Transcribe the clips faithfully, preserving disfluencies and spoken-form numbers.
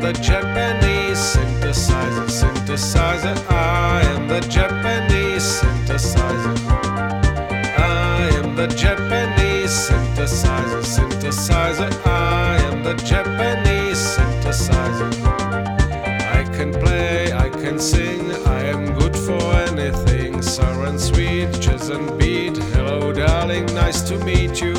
the Japanese synthesizer, synthesizer. I am the Japanese synthesizer. I am the Japanese synthesizer, synthesizer. I am the Japanese synthesizer. I can play, I can sing, I am good for anything. Sour and sweet, jazz and beat. Hello darling, nice to meet you.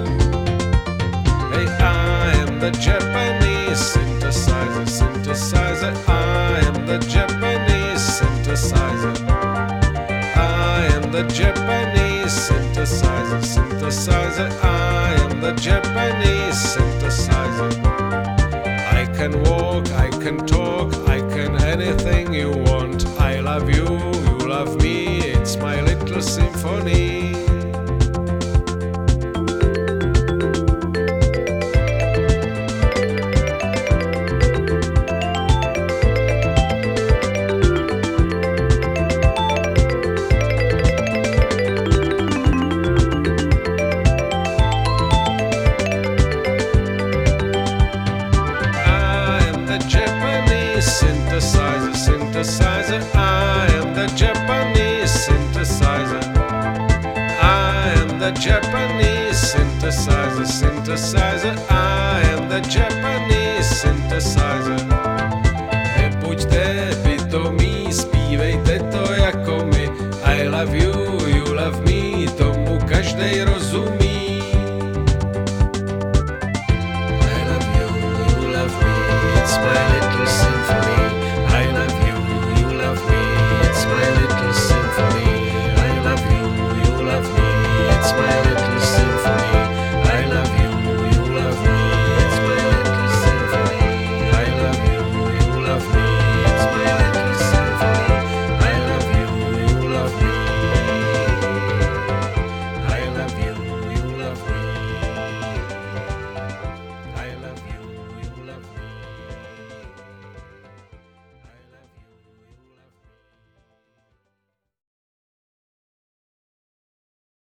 Hey, I am the Japanese synthesizer, synthesizer. I am the Japanese synthesizer. I am the Japanese synthesizer, synthesizer. I am the Japanese synthesizer. I can walk, I can talk, I can anything you want. I love you, you love me, it's my little symphony. Synthesizer, synthesizer. I am the Japanese synthesizer. I am the Japanese synthesizer, synthesizer. I am the Japanese synthesizer.